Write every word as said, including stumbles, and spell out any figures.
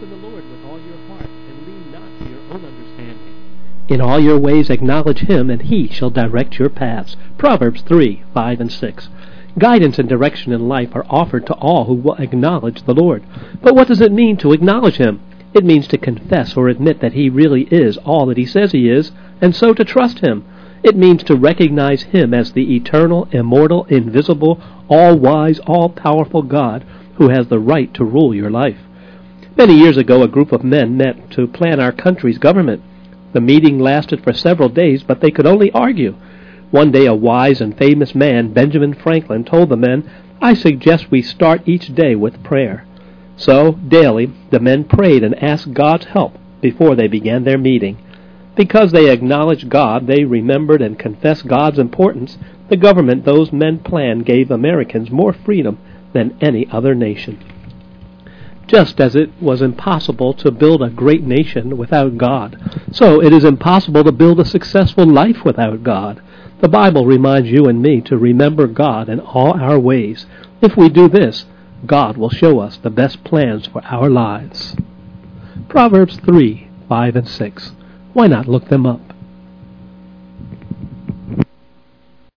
in the Lord with all your heart, and lean not to your own understanding. In all your ways acknowledge him, and he shall direct your paths. Proverbs three, five, and six. Guidance and direction in life are offered to all who will acknowledge the Lord. But what does it mean to acknowledge him? It means to confess or admit that he really is all that he says he is, and so to trust him. It means to recognize him as the eternal, immortal, invisible, all-wise, all-powerful God who has the right to rule your life. Many years ago, a group of men met to plan our country's government. The meeting lasted for several days, but they could only argue. One day, a wise and famous man, Benjamin Franklin, told the men, "I suggest we start each day with prayer." So, daily, the men prayed and asked God's help before they began their meeting. Because they acknowledged God, they remembered and confessed God's importance, the government those men planned gave Americans more freedom than any other nation. Just as it was impossible to build a great nation without God, so it is impossible to build a successful life without God. The Bible reminds you and me to remember God in all our ways. If we do this, God will show us the best plans for our lives. Proverbs three, five, and six. Why not look them up?